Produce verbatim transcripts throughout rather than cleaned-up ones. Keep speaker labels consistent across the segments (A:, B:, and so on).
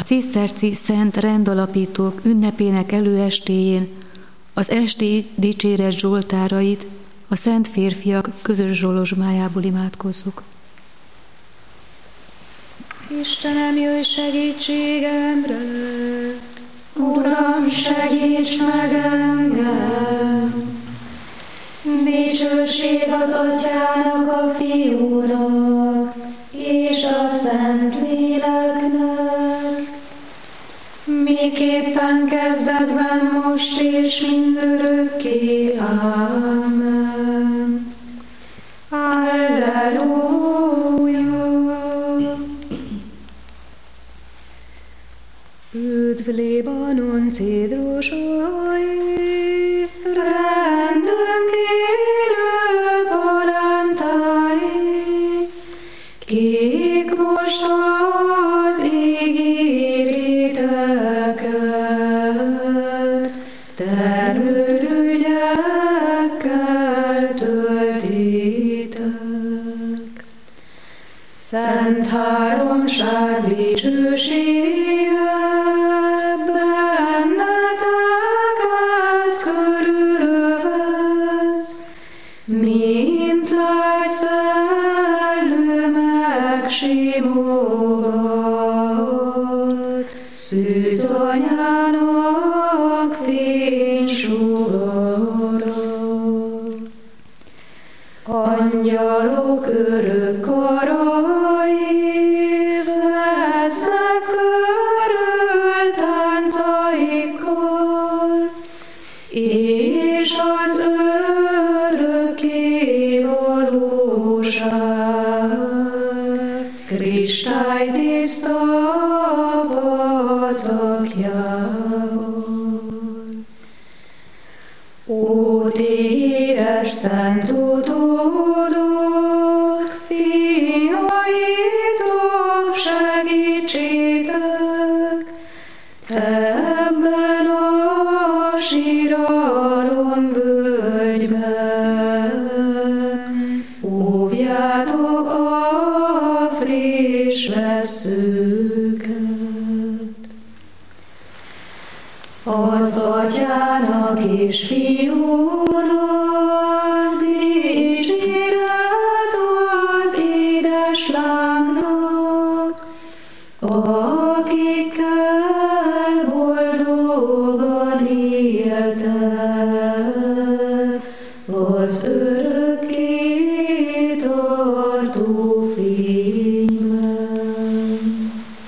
A: ciszterci szent rendalapítók ünnepének előestéjén az esti dicséret zsoltárait a szent férfiak közös zsolozsmájából imádkozzuk.
B: Istenem, jöjj segítségemre! Uram, segíts meg engem! Dicsőség az Atyának, a Fiúnak és a Szent Léleknek, miképpen kezdetben, most és mindörökké. Ámen. Alleluja! Üdv Libanon cédrusai, rendünk érő parántái, kik most az ígéreteket termőrügyekkel töltitek. Szent Háromság dicsősége benneteket körülvesz, mint lágy szellő megsimogat, szűzanyának fénysugara. Angyalok örök karai vesznek körül táncaikkal, és az örökké valóság kristálytiszta patakjával. Ó, ti híres szent utódok, fiaitok, segítsétek ebben a síralom völgyben, óvjátok a friss vesszőket. Az Atyának és Fiúnak dicséret az édes lángnak, akikkel boldogan éltek az örökké tartó fényben.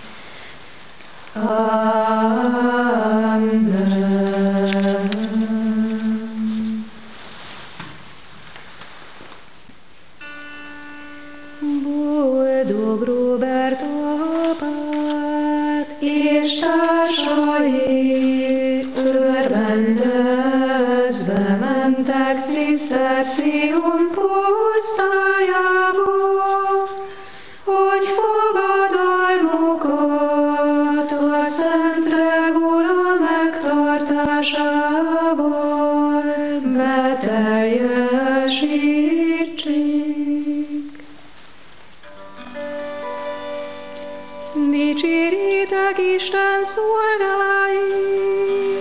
B: Boldog Róbert apát és társai örvendezve mentek Cisztercium pusztájába, hogy fogadalmukat a Szent Regula megtartásával beteljesítsék. Dicséritek Isten szolgáit!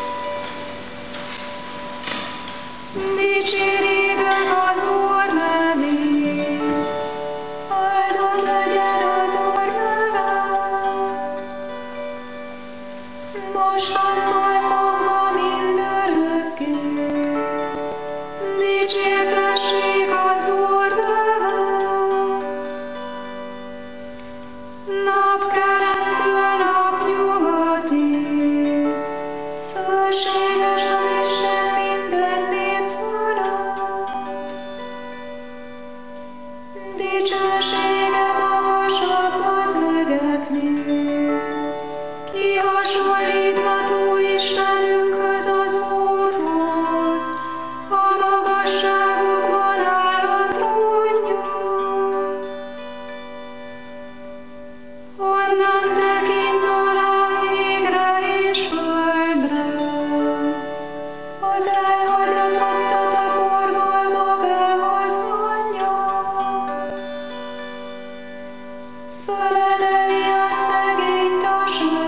B: Dicséritek az Úr nevét! Áldott legyen az Úr neve! Mostantól fogva mindörökké! Dicsértessék az Úr neve! Napkelentől napnyugatig, fölséges az Isten minden nép fölött. Dicsősége magasabb az egeknél, kihasonlítva túl Istenünkhöz, az Úrhoz, a magasságokban áll a trónja. Onnan tekint alá égre és földre, az elhagyatottat a porból magához vonja. Fölemeli a szegényt a sírból,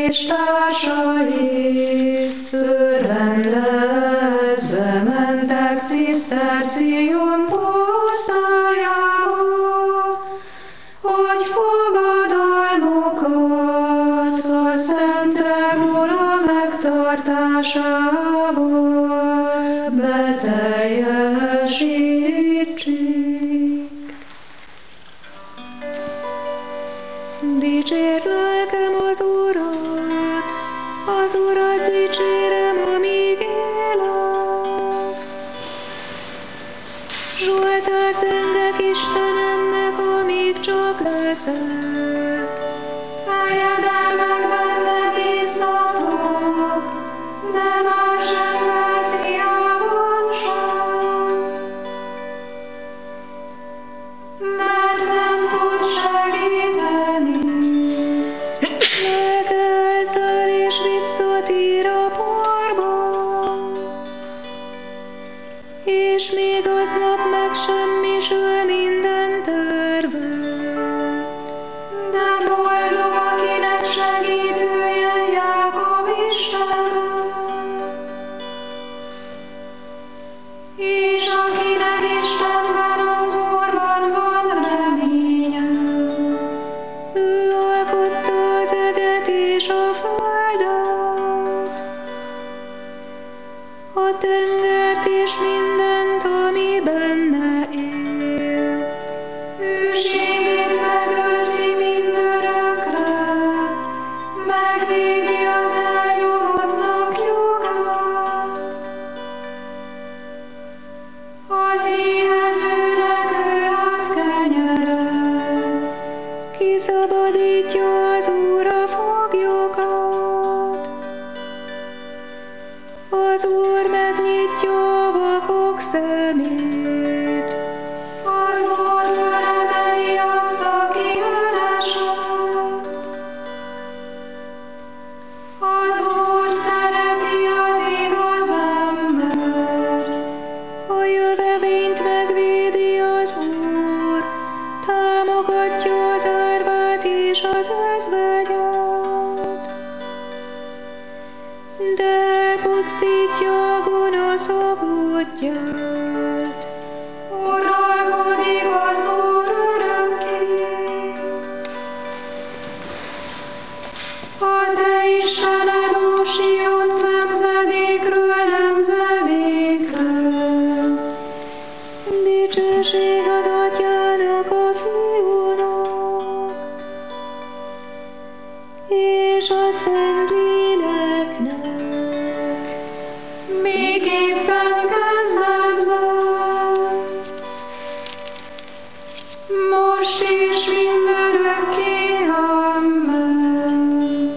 B: és társai örvendezve mentek Cisztercium pusztájába, hogy fogadalmukat a szent regula megtartásával beteljesítsék.
A: Dicsérd lelkem az Urat, az Urat dicsérem, amíg élek. Zsoltárt zengek Istenemnek, amíg csak leszek.
B: Fejedelmekben bízhatok, de más ember fiában sem, mert nem tud segíteni.
A: Lelke elszáll és visszatér a porba, és még aznap megsemmisül minden terve.
B: De boldog, akinek segítője Jákob Isten, és akinek Istenben az Úrban van reménye.
A: Ő alkotta az eget és a földet, a tengert és mindent, ami benne él.
B: Őségét megőrzi mindörökre, megvédi az elnyomottnak jogát. Az éhezőnek ő ad kenyeret,
A: Kiszabadítja az Úr a foglyokat, az Úr megnyitja a vakok szemét.
B: az Úr fölemeli azt, aki elesett. Az Úr szereti az igaz embert.
A: A jövevényt megvédi az Úr, támogatja az árvát és az özvegyet, de elpusztítja a gonoszok útját.
B: Uralkodik az Úr örökké. A te Istened ósiott nemzedékről nemzedékre.
A: Dicsőség az Atyának, a Fiúnak, és a Szentléleknek.
B: Még éppen kezdetben, most és mindörökké. Amen.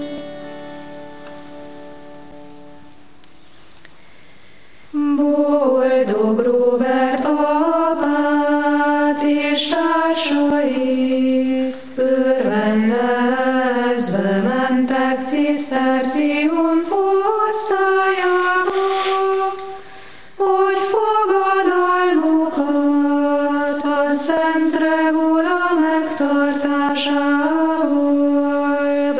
B: Boldog Róbert apát és társai örvendezve mentek Cisztercium pusztájába, hogy fogadalmukat a szent regula megtartásával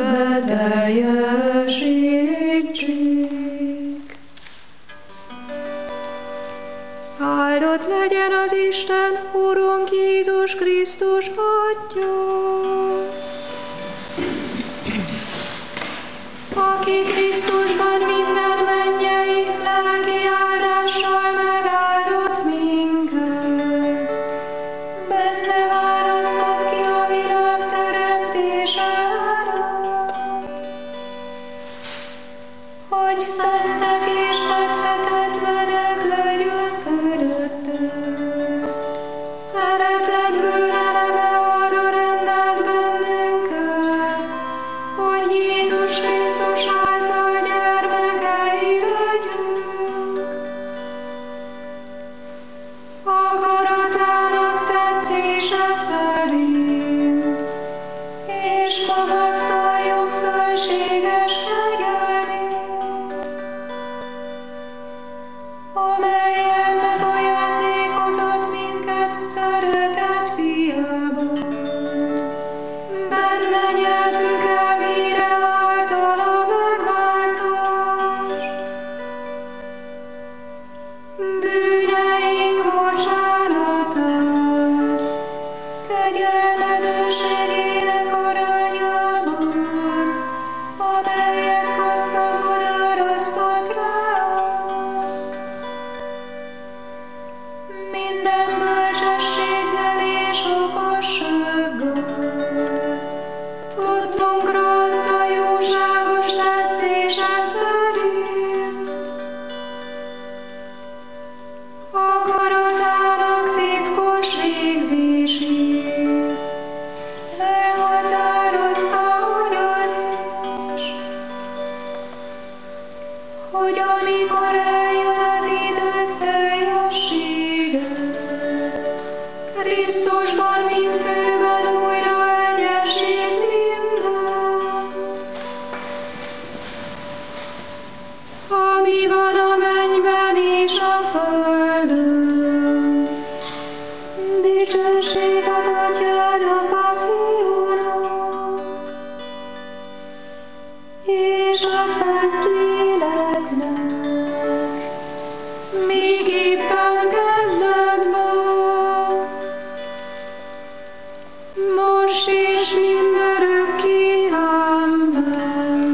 B: beteljesítsék. Áldott legyen az Isten, Urunk Jézus Krisztus Atya, aki Krisztusban minden mennyei lelki áldással megáldott minket. Benne választott ki a világ teremtése előtt, hogy szentek és fethetetlenek legyünk előtte. Szeretetből eleve arra rendelt bennünket, hogy Jézus Krisztus által gyermekei legyünk. Akaratának tetszése szerint, és magasztaljuk fölséges kegyelmét, amellyel megajándékozott minket szeretett fiában. Benne nyertük el, mire általa tudtunkra adta jóságos tetszése szerint. Akaratának titkos végzését lehatározta ugyan is, hogy amikor eljön az idők teljessége, Krisztusban, mint főben újra egyesít minden, ami van a mennyben és a földön. Dicsőség az Atyának, a Fiúnak és a Szentléleknek, még éppen kezdetben, most és mindörökké. Amen.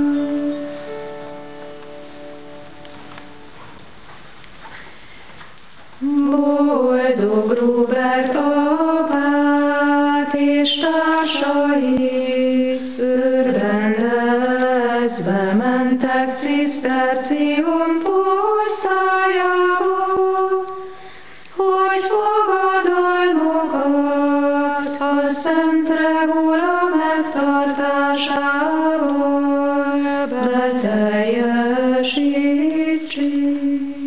B: Boldog Róbert apát és társai örvendezve mentek Cisztercium pusztájába, hogy fogadalmukat a Szent Regula megtartásával beteljesítsék.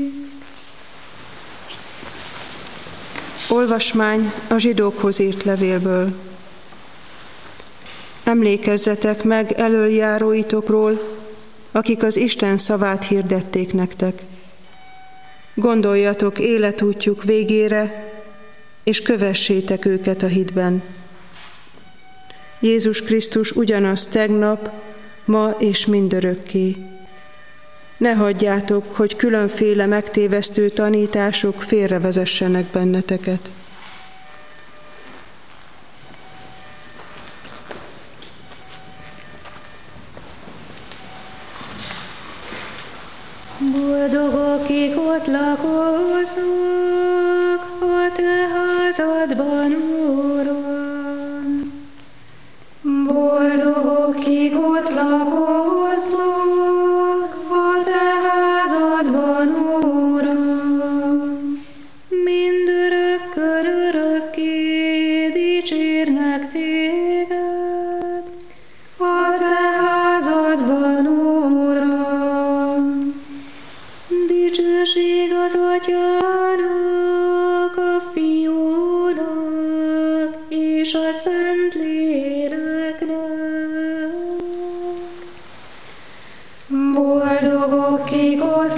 C: Olvasmány a zsidókhoz írt levélből. Emlékezzetek meg elöljáróitokról, akik az Isten szavát hirdették nektek. Gondoljatok életútjuk végére, és kövessétek őket a hitben. Jézus Krisztus ugyanaz tegnap, ma és mindörökké. Ne hagyjátok, hogy különféle megtévesztő tanítások félrevezessenek benneteket.
B: Boldogok, akik ott lakoznak a te házadban, Uram. Boldogok, akik ott lakoznak a te házadban, Uram. Mindörökkön örökké dicsérnek téged a te házadban, Uram. Dicsőség az Atyának, a Fiúnak és a Szentléleknek. Boldogok, akik ott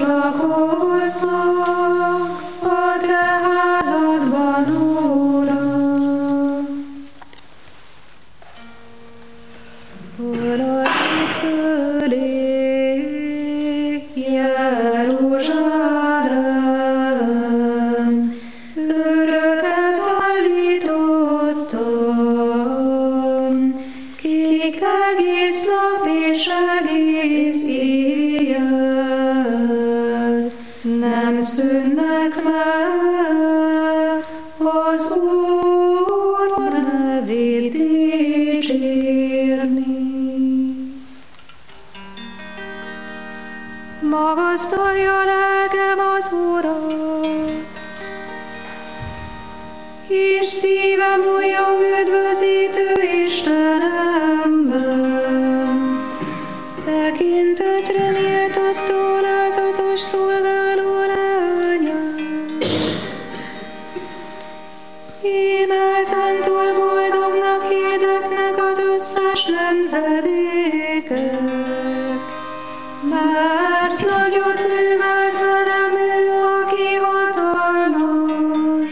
B: lakoznak a te házadban, Uram. Forradj fölé, Jeruzsálem, öröket állítottam, kik egész nap és egész éjjel nem szűnnek meg az Úr nevét dicsérni. Magasztalja lelkem az Urat, és szívem újjong üdvözítő Istenemben. Tekintetre méltatta alázatos szolgáló lányát. Íme ezentúl boldognak hirdetnek az összes nemzedékek, mert nagyot művelt velem ő, aki hatalmas.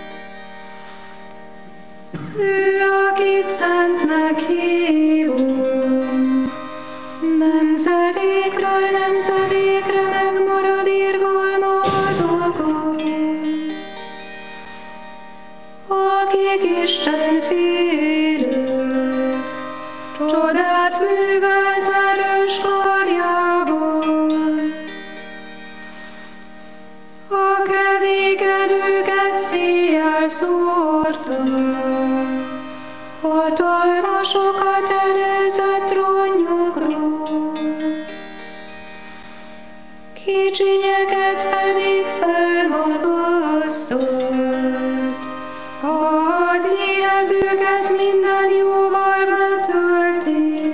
B: Ő, akit szentnek hívunk, nemzedékről nemzedékre megmarad irgalma azokon, akik Isten félők. Csodát művelt erős karjában, a kevékedőket széjjel szórta,
A: hatalmasokat előzött trónjukról, kicsinyeket pedig felmagasztott.
B: Az éhezőket minden jóval betölti,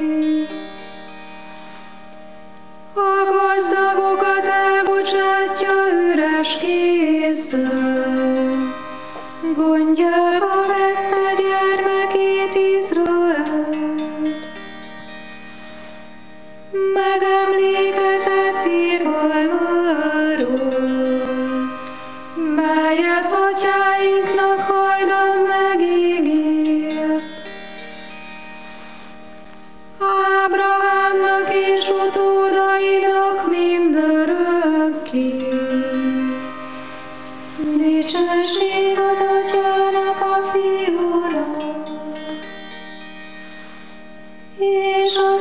B: a gazdagokat elbocsátja üres kézzel.
A: Gondjába vette gyermekét Izraelt, megemlékezett irgalmáról,
B: melyet atyáinknak hajdan megígért. Ábrahámnak és utódainak mindörökké.
A: dicsőség az Atyának, a Fiúnak, és a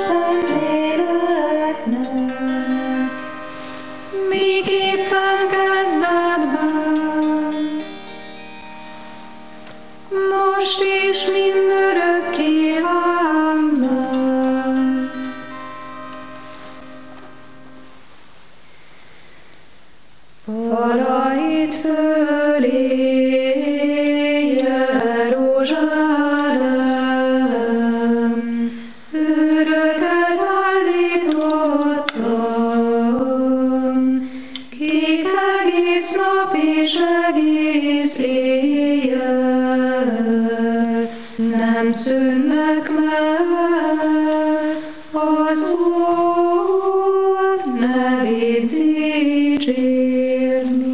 A: Szentléleknek,
B: Miképpen kezdetben, most és mindörökké. Amen.
A: Falait fölé, Jeruzsálem, őröket állítottam, kik egész nap és egész éjjel nem szűnnek meg az Úr nevét dicsérni.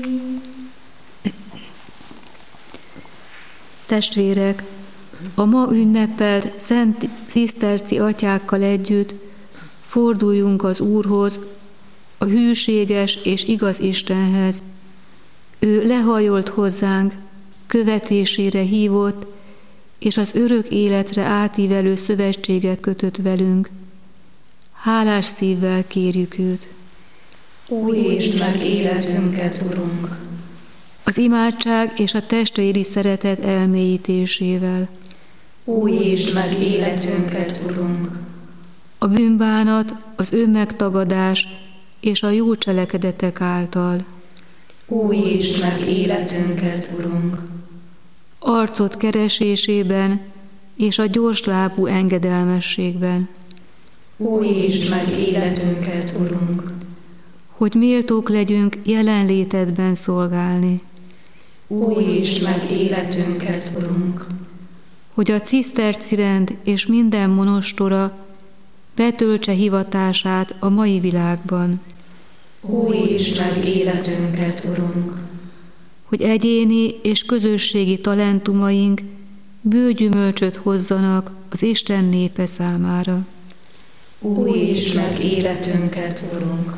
D: Testvérek, a ma ünnepelt Szent Ciszterci atyákkal együtt forduljunk az Úrhoz, a hűséges és igaz Istenhez. Ő lehajolt hozzánk, követésére hívott, és az örök életre átívelő szövetséget kötött velünk. Hálás szívvel kérjük őt.
E: Újítsd meg életünket, Urunk!
D: Az imádság és a testvéri szeretet elmélyítésével.
E: Újítsd meg életünket, Urunk!
D: A bűnbánat, az önmegtagadás és a jó cselekedetek által.
E: Újítsd meg életünket, Urunk!
D: Arcod keresésében és a gyorslábú engedelmességben.
E: Újítsd meg életünket, Urunk!
D: Hogy méltók legyünk jelenlétedben szolgálni.
E: Újítsd meg életünket, Urunk!
D: Hogy a ciszterci rend és minden monostora betöltse hivatását a mai világban.
E: Újítsd meg életünket, Urunk!
D: Hogy egyéni és közösségi talentumaink bőgyümölcsöt hozzanak az Isten népe számára.
E: Újítsd meg életünket, Urunk!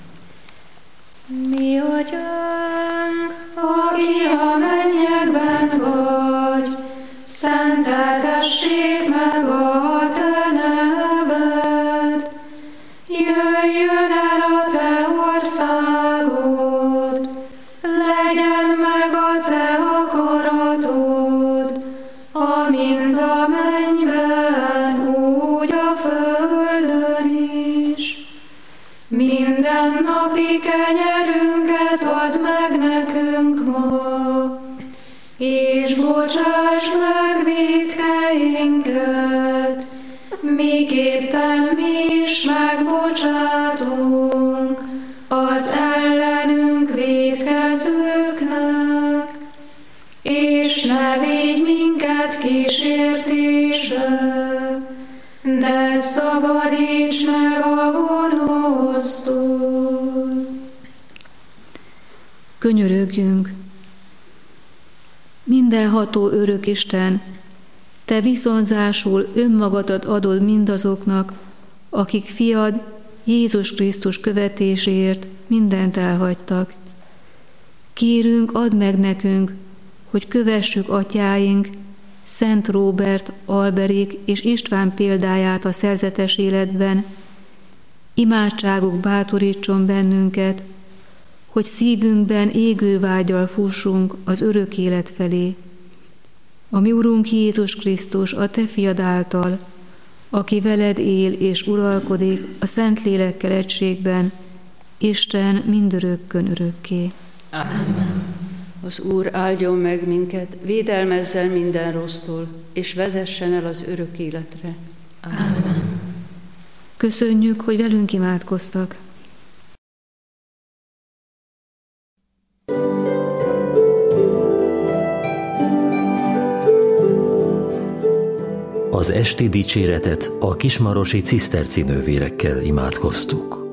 A: Mi Atyánk,
B: Aki a mennyekben vagy, szenteltessék meg a te neved. Jöjjön el a te országod, legyen meg a te akaratod, amint a mennyben, úgy a földön is. Minden napi kenyerünket add meg nekünk ma, és bocsáss meg vétkeinket, miképpen mi is megbocsátunk az ellenünk vétkezőknek, és ne védj minket kísértésre, de szabadíts meg a gonosztól.
D: Könyörögjünk! Mindenható örök Isten, te viszonzásul önmagadat adod mindazoknak, akik fiad Jézus Krisztus követéséért mindent elhagytak. Kérünk, add meg nekünk, hogy kövessük atyáink, Szent Róbert, Alberék és István példáját a szerzetes életben, imádságuk bátorítson bennünket, hogy szívünkben égő vággyal fussunk az örök élet felé. a mi Urunk Jézus Krisztus, a Te fiad által, aki veled él és uralkodik a Szentlélekkel egységben, Isten mindörökkön örökké.
E: Amen.
F: Az Úr áldjon meg minket, védelmezzen minden rossztól, és vezessen el az örök életre.
E: Amen.
D: Köszönjük, hogy velünk imádkoztak.
G: Az esti dicséretet a kismarosi ciszterci nővérekkel imádkoztuk.